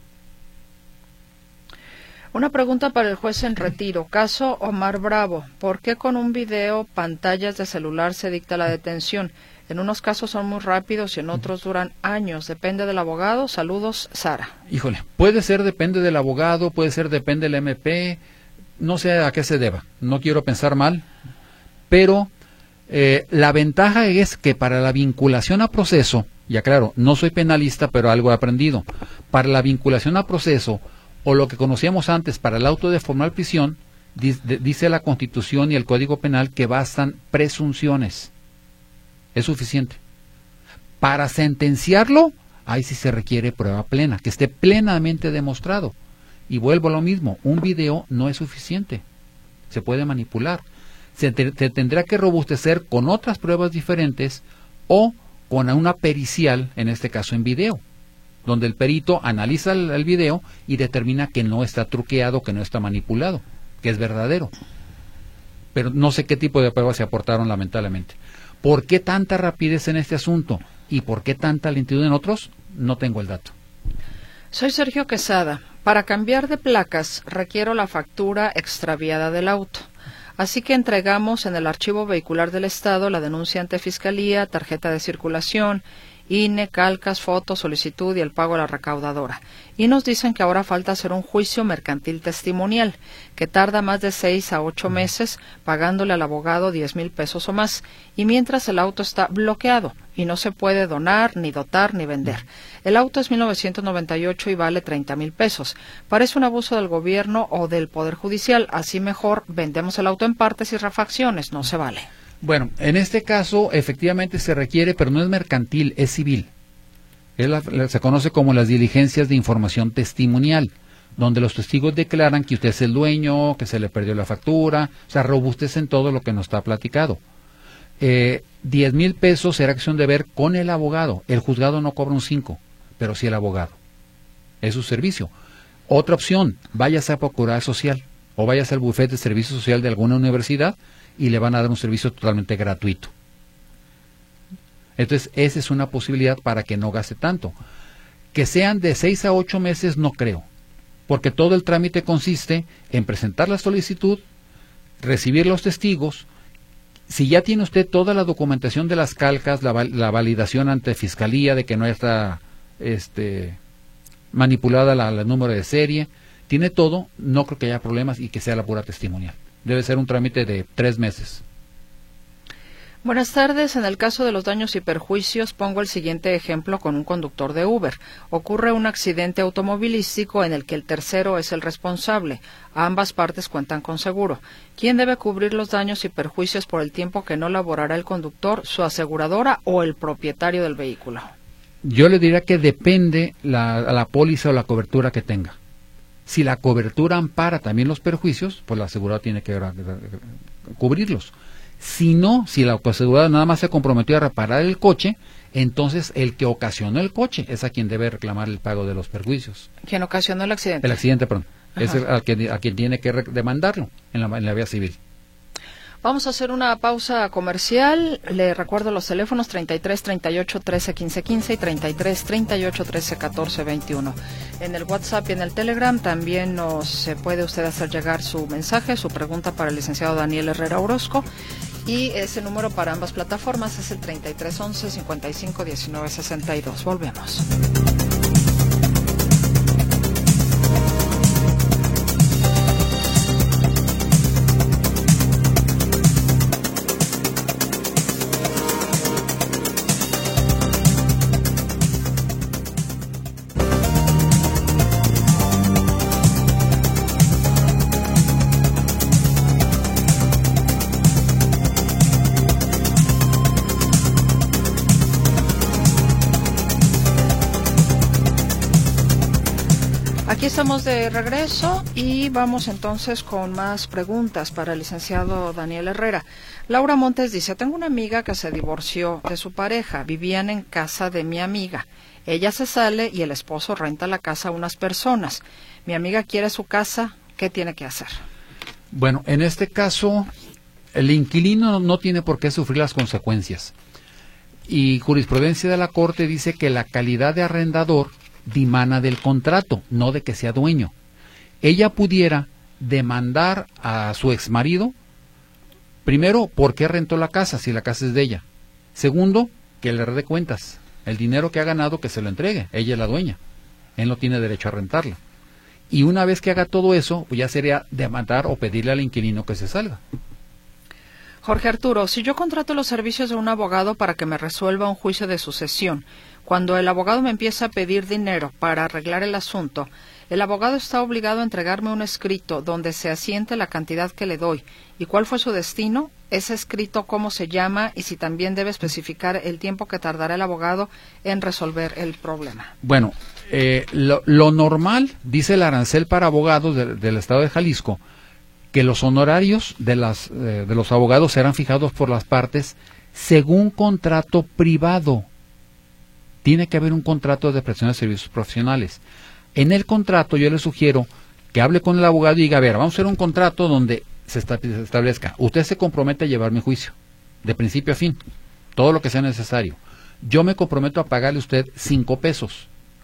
Una pregunta para el juez en retiro. Caso Omar Bravo. ¿Por qué con un video, pantallas de celular se dicta la detención? En unos casos son muy rápidos y en otros duran años. Depende del abogado. Saludos, Sara. Híjole, puede ser depende del abogado, puede ser depende del M P, no sé a qué se deba. No quiero pensar mal, pero eh, la ventaja es que para la vinculación a proceso, ya claro, no soy penalista, pero algo he aprendido, para la vinculación a proceso, o lo que conocíamos antes para el auto de formal prisión, dice la Constitución y el Código Penal que bastan presunciones. Es suficiente. Para sentenciarlo, ahí sí se requiere prueba plena, que esté plenamente demostrado. Y vuelvo a lo mismo, un video no es suficiente. Se puede manipular. Se, te, te tendrá que robustecer con otras pruebas diferentes o con una pericial, en este caso en video, donde el perito analiza el, el video y determina que no está truqueado, que no está manipulado, que es verdadero. Pero no sé qué tipo de pruebas se aportaron, lamentablemente. ¿Por qué tanta rapidez en este asunto? ¿Y por qué tanta lentitud en otros? No tengo el dato. Soy Sergio Quesada. Para cambiar de placas requiero la factura extraviada del auto. Así que entregamos en el archivo vehicular del Estado la denuncia ante Fiscalía, tarjeta de circulación, I N E, calcas, fotos, solicitud y el pago a la recaudadora. Y nos dicen que ahora falta hacer un juicio mercantil testimonial, que tarda más de seis a ocho meses, pagándole al abogado diez mil pesos o más, y mientras el auto está bloqueado y no se puede donar, ni dotar, ni vender. El auto es mil novecientos noventa y ocho y vale treinta mil pesos. Parece un abuso del gobierno o del Poder Judicial, así mejor vendemos el auto en partes y refacciones, no se vale. Bueno, en este caso efectivamente se requiere, pero no es mercantil, es civil. Es la, la, se conoce como las diligencias de información testimonial, donde los testigos declaran que usted es el dueño, que se le perdió la factura, o sea, robustecen todo lo que nos está platicado. Eh, diez mil pesos será acción de ver con el abogado. El juzgado no cobra un cinco, pero sí el abogado. Es su servicio. Otra opción, váyase a procurar social o váyase al bufete de servicio social de alguna universidad y le van a dar un servicio totalmente gratuito. Entonces, esa es una posibilidad para que no gaste tanto. Que sean de seis a ocho meses, no creo, porque todo el trámite consiste en presentar la solicitud, recibir los testigos. Si ya tiene usted toda la documentación de las calcas, la, la validación ante Fiscalía de que no está este, manipulada la, la número de serie, tiene todo, no creo que haya problemas y que sea la pura testimonial. Debe ser un trámite de tres meses. Buenas tardes. En el caso de los daños y perjuicios, pongo el siguiente ejemplo con un conductor de Uber. Ocurre un accidente automovilístico en el que el tercero es el responsable. Ambas partes cuentan con seguro. ¿Quién debe cubrir los daños y perjuicios por el tiempo que no laborará el conductor, su aseguradora o el propietario del vehículo? Yo le diría que depende la, la póliza o la cobertura que tenga. Si la cobertura ampara también los perjuicios, pues la aseguradora tiene que cubrirlos. Si no, si la aseguradora nada más se comprometió a reparar el coche, entonces el que ocasionó el coche es a quien debe reclamar el pago de los perjuicios. ¿Quién ocasionó el accidente? El accidente, perdón. Ajá. Es a quien, a quien tiene que demandarlo en la, en la vía civil. Vamos a hacer una pausa comercial. Le recuerdo los teléfonos treinta y tres, treinta y ocho, trece, quince, quince y treinta y tres, treinta y ocho, trece, catorce, veintiuno. En el WhatsApp y en el Telegram también nos eh, puede usted hacer llegar su mensaje, su pregunta para el licenciado Daniel Herrera Orozco. Y ese número para ambas plataformas es el treinta y tres, once, cincuenta y cinco, diecinueve, sesenta y dos. Volvemos. Aquí estamos de regreso y vamos entonces con más preguntas para el licenciado Daniel Herrera. Laura Montes dice, tengo una amiga que se divorció de su pareja, vivían en casa de mi amiga. Ella se sale y el esposo renta la casa a unas personas. Mi amiga quiere su casa, ¿qué tiene que hacer? Bueno, en este caso, el inquilino no tiene por qué sufrir las consecuencias. Y jurisprudencia de la Corte dice que la calidad de arrendador dimana del contrato, no de que sea dueño. Ella pudiera demandar a su exmarido, primero, ¿por qué rentó la casa si la casa es de ella? Segundo, que le rede cuentas. El dinero que ha ganado que se lo entregue, ella es la dueña. Él no tiene derecho a rentarla. Y una vez que haga todo eso, pues ya sería demandar o pedirle al inquilino que se salga. Jorge Arturo, si yo contrato los servicios de un abogado para que me resuelva un juicio de sucesión, cuando el abogado me empieza a pedir dinero para arreglar el asunto, el abogado está obligado a entregarme un escrito donde se asiente la cantidad que le doy y cuál fue su destino, ese escrito cómo se llama y si también debe especificar el tiempo que tardará el abogado en resolver el problema. Bueno, eh, lo, lo normal, dice el arancel para abogados de, del estado de Jalisco, que los honorarios de, las, eh, de los abogados serán fijados por las partes según contrato privado. Tiene que haber un contrato de prestación de servicios profesionales. En el contrato yo le sugiero que hable con el abogado y diga, a ver, vamos a hacer un contrato donde se establezca, usted se compromete a llevar mi juicio, de principio a fin, todo lo que sea necesario. Yo me comprometo a pagarle a usted cinco pesos.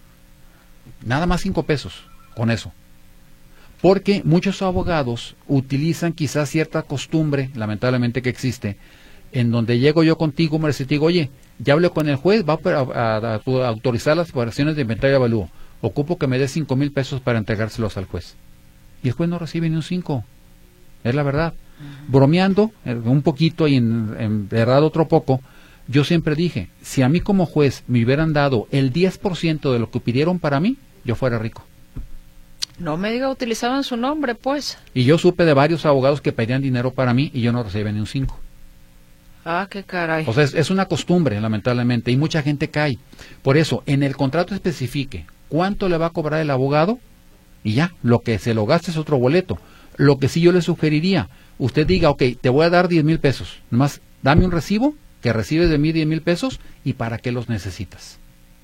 Nada más cinco pesos, con eso. Porque muchos abogados utilizan quizás cierta costumbre, lamentablemente que existe, en donde llego yo contigo, me digo, oye, ya hablé con el juez, va a, a, a autorizar las operaciones de inventario y avalúo. Ocupo que me dé cinco mil pesos para entregárselos al juez. Y el juez no recibe ni un cinco. Es la verdad. Uh-huh. Bromeando un poquito y en, en verdad otro poco, yo siempre dije, si a mí como juez me hubieran dado el diez por ciento de lo que pidieron para mí, yo fuera rico. No me diga, utilizaban su nombre, pues. Y yo supe de varios abogados que pedían dinero para mí y yo no recibía ni un cinco. Ah, qué caray. O sea, es, es una costumbre, lamentablemente, y mucha gente cae. Por eso, en el contrato especifique cuánto le va a cobrar el abogado y ya, lo que se lo gaste es otro boleto. Lo que sí yo le sugeriría, usted diga, ok, te voy a dar diez mil pesos, nomás dame un recibo que recibes de mí diez mil pesos y para qué los necesitas.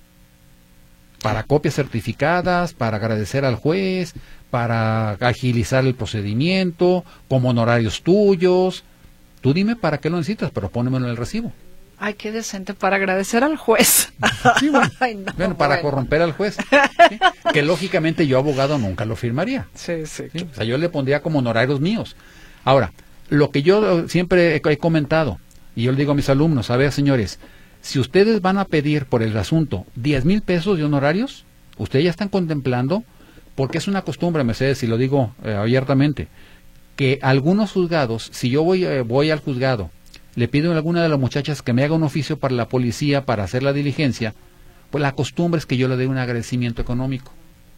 Para copias certificadas, para agradecer al juez, para agilizar el procedimiento, como honorarios tuyos. Tú dime para qué lo necesitas, pero pónemelo en el recibo. Ay, qué decente, para agradecer al juez. Sí, bueno, Ay, no, bueno para bueno. corromper al juez. ¿Sí? Que lógicamente yo, abogado, nunca lo firmaría. Sí, sí. ¿Sí? O sea, yo le pondría como honorarios míos. Ahora, lo que yo siempre he, he comentado, y yo le digo a mis alumnos, a ver, señores, si ustedes van a pedir por el asunto diez mil pesos de honorarios, ustedes ya están contemplando, porque es una costumbre, Mercedes, y lo digo eh, abiertamente, que algunos juzgados, si yo voy, eh, voy al juzgado, le pido a alguna de las muchachas que me haga un oficio para la policía para hacer la diligencia, pues la costumbre es que yo le dé un agradecimiento económico.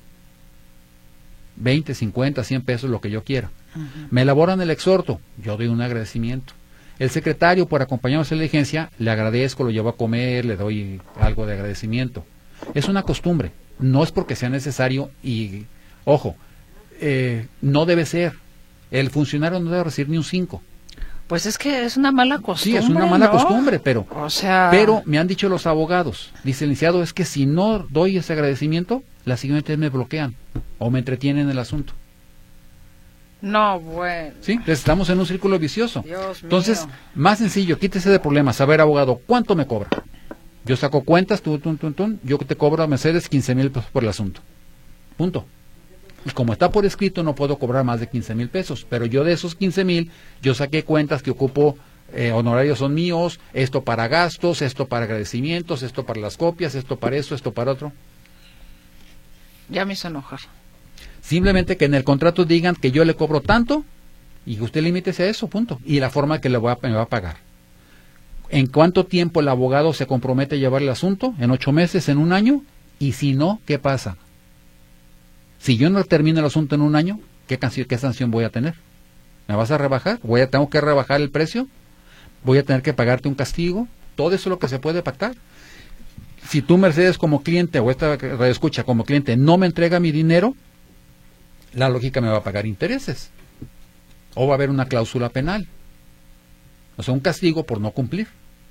veinte, cincuenta, cien pesos, lo que yo quiera. Uh-huh. Me elaboran el exhorto, yo doy un agradecimiento. El secretario, por acompañarnos en la diligencia, le agradezco, lo llevo a comer, le doy algo de agradecimiento. Es una costumbre, no es porque sea necesario y, ojo, eh, no debe ser. El funcionario no debe recibir ni un cinco. Pues es que es una mala costumbre. Sí, es una mala ¿no? costumbre, pero, o sea... pero me han dicho los abogados, dice el licenciado, es que si no doy ese agradecimiento, la siguiente vez me bloquean o me entretienen en el asunto. No, bueno. Sí, entonces estamos en un círculo vicioso. Dios Entonces, mío. más sencillo, quítese de problemas. A ver, abogado, ¿cuánto me cobra? Yo saco cuentas, tú, tú, tú, tú, yo te cobro a Mercedes quince mil pesos por el asunto. Punto. Y como está por escrito, no puedo cobrar más de quince mil pesos. Pero yo de esos quince mil, yo saqué cuentas que ocupo, eh, honorarios son míos, esto para gastos, esto para agradecimientos, esto para las copias, esto para eso, esto para otro. Ya me hizo enojar. Simplemente que en el contrato digan que yo le cobro tanto y usted limítese a eso, punto. Y la forma que le voy a, me va a pagar. ¿En cuánto tiempo el abogado se compromete a llevar el asunto? ¿En ocho meses? ¿En un año? Y si no, ¿qué pasa? Si yo no termino el asunto en un año, ¿qué, qué sanción voy a tener? ¿Me vas a rebajar? ¿Voy a, ¿Tengo que rebajar el precio? ¿Voy a tener que pagarte un castigo? Todo eso es lo que se puede pactar. Si tú, Mercedes, como cliente, o esta escucha como cliente, no me entrega mi dinero, la lógica me va a pagar intereses. O va a haber una cláusula penal. O sea, un castigo por no cumplir.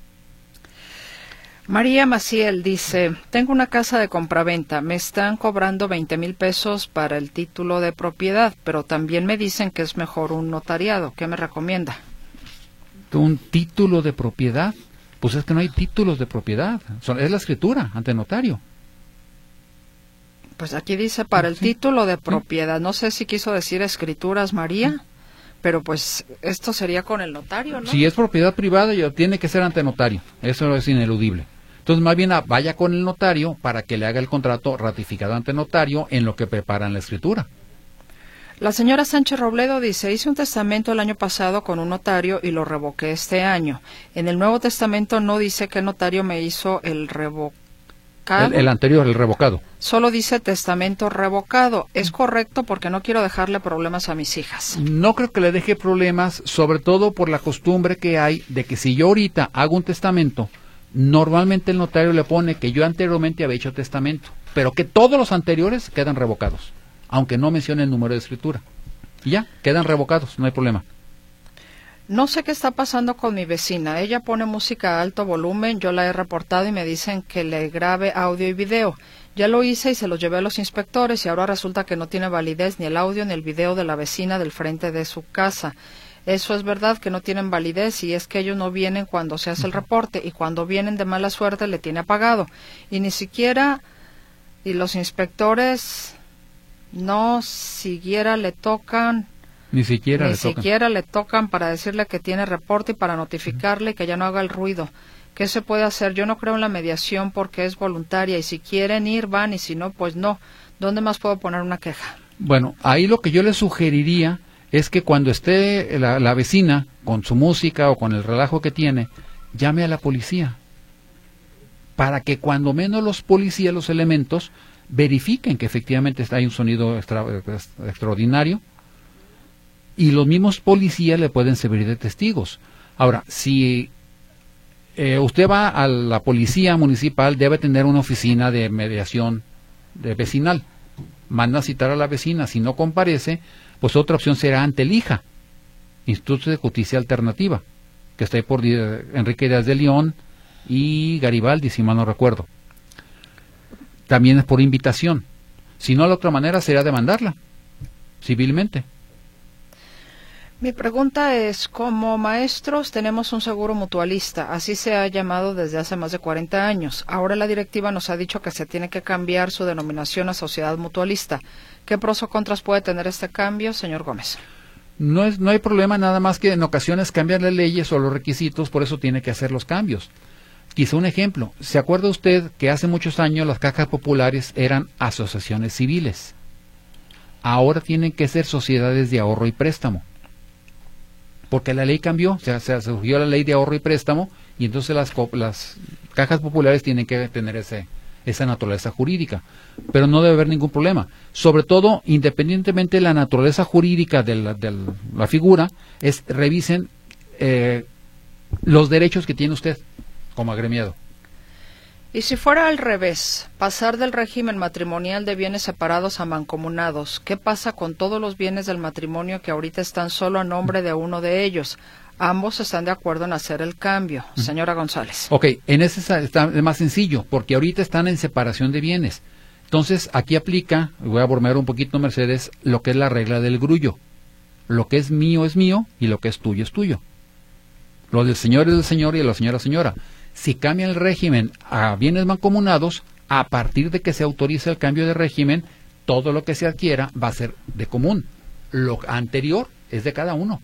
María Maciel dice, tengo una casa de compraventa, me están cobrando veinte mil pesos para el título de propiedad, pero también me dicen que es mejor un notariado. ¿Qué me recomienda? ¿Un título de propiedad? Pues es que no hay títulos de propiedad, Son, es la escritura ante notario. Pues aquí dice para el sí. título de propiedad, no sé si quiso decir escrituras, María, pero pues esto sería con el notario, ¿no? Si es propiedad privada, ya tiene que ser ante notario, eso es ineludible. Entonces, más bien vaya con el notario para que le haga el contrato ratificado ante notario en lo que preparan la escritura. La señora Sánchez Robledo dice, hice un testamento el año pasado con un notario y lo revoqué este año. En el Nuevo Testamento no dice qué notario me hizo el revocado. El, el anterior, el revocado. Solo dice testamento revocado. ¿Es correcto? Porque no quiero dejarle problemas a mis hijas. No creo que le deje problemas, sobre todo por la costumbre que hay de que si yo ahorita hago un testamento, normalmente el notario le pone que yo anteriormente había hecho testamento, pero que todos los anteriores quedan revocados, aunque no mencione el número de escritura. Y ya, quedan revocados, no hay problema. No sé qué está pasando con mi vecina. Ella pone música a alto volumen, yo la he reportado y me dicen que le grabe audio y video. Ya lo hice y se lo llevé a los inspectores y ahora resulta que no tiene validez ni el audio ni el video de la vecina del frente de su casa. Eso es verdad que no tienen validez y es que ellos no vienen cuando se hace el reporte y cuando vienen de mala suerte le tiene apagado. Y ni siquiera, y los inspectores no siquiera le tocan... Ni siquiera Ni le tocan. siquiera le tocan para decirle que tiene reporte y para notificarle que ya no haga el ruido. ¿Qué se puede hacer? Yo no creo en la mediación porque es voluntaria y si quieren ir van y si no, pues no. ¿Dónde más puedo poner una queja? Bueno, ahí lo que yo le sugeriría es que cuando esté la, la vecina con su música o con el relajo que tiene, llame a la policía. Para que cuando menos los policías, los elementos, verifiquen que efectivamente hay un sonido extra, extraordinario. Y los mismos policías le pueden servir de testigos. Ahora, si eh, usted va a la policía municipal, debe tener una oficina de mediación de vecinal. Manda a citar a la vecina. Si no comparece, pues otra opción será ante el I J A, Instituto de Justicia Alternativa, que está ahí por Enrique Díaz de León y Garibaldi, si mal no recuerdo. También es por invitación. Si no, la otra manera sería demandarla civilmente. Mi pregunta es, como maestros tenemos un seguro mutualista, así se ha llamado desde hace más de cuarenta años. Ahora la directiva nos ha dicho que se tiene que cambiar su denominación a sociedad mutualista. ¿Qué pros o contras puede tener este cambio, señor Gómez? No, es, no hay problema, nada más que en ocasiones cambian las leyes o los requisitos, por eso tiene que hacer los cambios. Quizá un ejemplo, ¿se acuerda usted que hace muchos años las cajas populares eran asociaciones civiles? Ahora tienen que ser sociedades de ahorro y préstamo. Porque la ley cambió, o sea, se surgió la ley de ahorro y préstamo y entonces las, las cajas populares tienen que tener ese, esa naturaleza jurídica, pero no debe haber ningún problema. Sobre todo, independientemente de la naturaleza jurídica de la, de la figura, es revisen eh, los derechos que tiene usted como agremiado. Y si fuera al revés, pasar del régimen matrimonial de bienes separados a mancomunados, ¿qué pasa con todos los bienes del matrimonio que ahorita están solo a nombre de uno de ellos? Ambos están de acuerdo en hacer el cambio. Señora González. Ok, en ese está más sencillo, porque ahorita están en separación de bienes. Entonces, aquí aplica, voy a bromear un poquito, Mercedes, lo que es la regla del grullo. Lo que es mío es mío y lo que es tuyo es tuyo. Lo del señor es del señor y de la señora es señora. Si cambia el régimen a bienes mancomunados, a partir de que se autorice el cambio de régimen, todo lo que se adquiera va a ser de común. Lo anterior es de cada uno.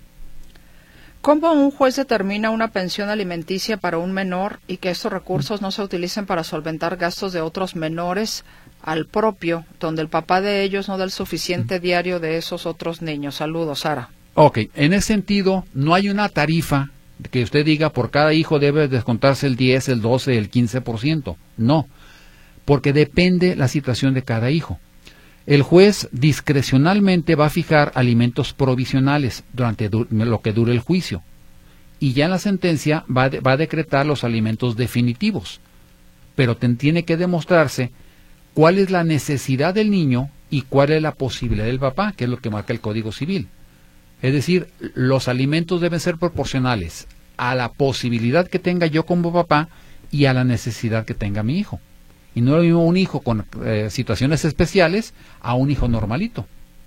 ¿Cómo un juez determina una pensión alimenticia para un menor y que estos recursos no se utilicen para solventar gastos de otros menores al propio, donde el papá de ellos no da el suficiente diario de esos otros niños? Saludos, Sara. Ok, en ese sentido, no hay una tarifa que usted diga por cada hijo debe descontarse el diez, el doce, el quince por ciento. No, porque depende la situación de cada hijo. El juez discrecionalmente va a fijar alimentos provisionales durante du- lo que dure el juicio. Y ya en la sentencia va, de- va a decretar los alimentos definitivos. Pero ten- tiene que demostrarse cuál es la necesidad del niño y cuál es la posibilidad del papá, que es lo que marca el Código Civil. Es decir, los alimentos deben ser proporcionales a la posibilidad que tenga yo como papá y a la necesidad que tenga mi hijo. Y no es lo mismo un hijo con eh, situaciones especiales a un hijo normalito.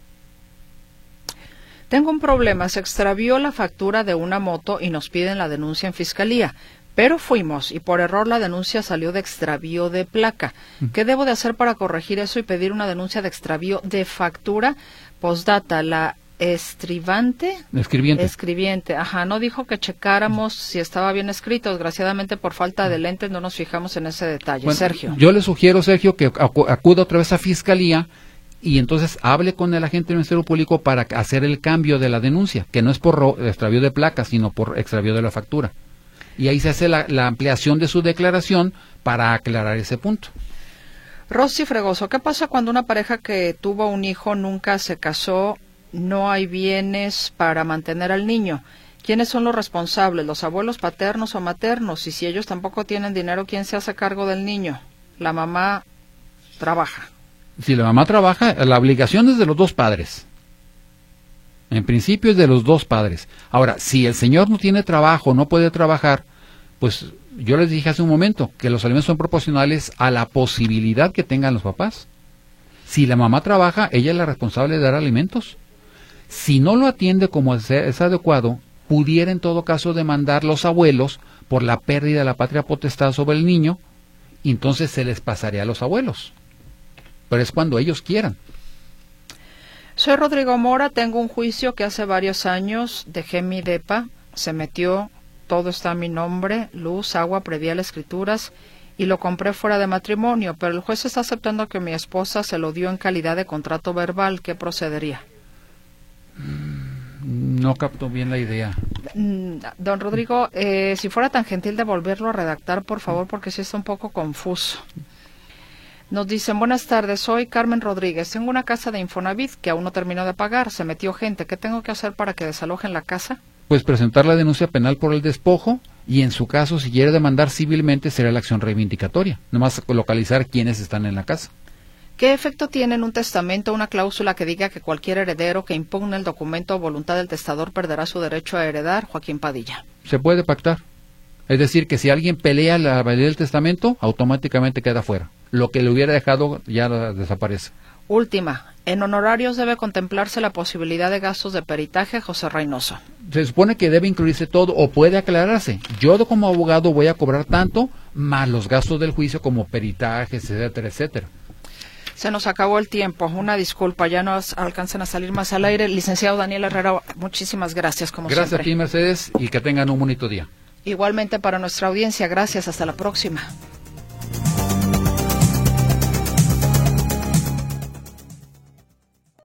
Tengo un problema, se extravió la factura de una moto y nos piden la denuncia en fiscalía, pero fuimos y por error la denuncia salió de extravío de placa. ¿Qué debo de hacer para corregir eso y pedir una denuncia de extravío de factura? Postdata, la estribante... Escribiente. Escribiente, ajá, no dijo que checáramos si estaba bien escrito. Desgraciadamente por falta de lentes no nos fijamos en ese detalle. Bueno, Sergio. Yo le sugiero, Sergio, que acu acuda otra vez a fiscalía y entonces hable con el agente del Ministerio Público para hacer el cambio de la denuncia, que no es por extravío de placa, sino por extravío de la factura. Y ahí se hace la, la ampliación de su declaración para aclarar ese punto. Rosy Fregoso, ¿qué pasa cuando una pareja que tuvo un hijo nunca se casó, no hay bienes para mantener al niño? ¿Quiénes son los responsables, los abuelos paternos o maternos? Y si ellos tampoco tienen dinero, ¿quién se hace cargo del niño? La mamá trabaja. Si la mamá trabaja, la obligación es de los dos padres. En principio es de los dos padres. Ahora, si el señor no tiene trabajo, no puede trabajar, pues yo les dije hace un momento que los alimentos son proporcionales a la posibilidad que tengan los papás. Si la mamá trabaja, ella es la responsable de dar alimentos. Si no lo atiende como es, es adecuado, pudiera en todo caso demandar los abuelos por la pérdida de la patria potestad sobre el niño, y entonces se les pasaría a los abuelos. Pero es cuando ellos quieran. Soy Rodrigo Mora, tengo un juicio que hace varios años dejé mi depa, se metió, todo está a mi nombre, luz, agua, predial, escrituras, y lo compré fuera de matrimonio, pero el juez está aceptando que mi esposa se lo dio en calidad de contrato verbal. ¿Qué procedería? No capto bien la idea. Don Rodrigo, eh, si fuera tan gentil de volverlo a redactar, por favor, porque sí está un poco confuso. Nos dicen, buenas tardes, soy Carmen Rodríguez, tengo una casa de Infonavit que aún no terminó de pagar, se metió gente, ¿qué tengo que hacer para que desalojen la casa? Pues presentar la denuncia penal por el despojo y en su caso, si quiere demandar civilmente, será la acción reivindicatoria, nomás localizar quiénes están en la casa. ¿Qué efecto tiene en un testamento una cláusula que diga que cualquier heredero que impugne el documento o voluntad del testador perderá su derecho a heredar? Joaquín Padilla. Se puede pactar. Es decir, que si alguien pelea la validez del testamento, automáticamente queda fuera. Lo que le hubiera dejado ya desaparece. Última. En honorarios debe contemplarse la posibilidad de gastos de peritaje, José Reynoso. Se supone que debe incluirse todo o puede aclararse. Yo como abogado voy a cobrar tanto, más los gastos del juicio como peritajes, etcétera, etcétera. Se nos acabó el tiempo. Una disculpa, ya no alcanzan a salir más al aire. Licenciado Daniel Herrera, muchísimas gracias, como gracias siempre. Gracias a ti, Mercedes, y que tengan un bonito día. Igualmente para nuestra audiencia, gracias. Hasta la próxima.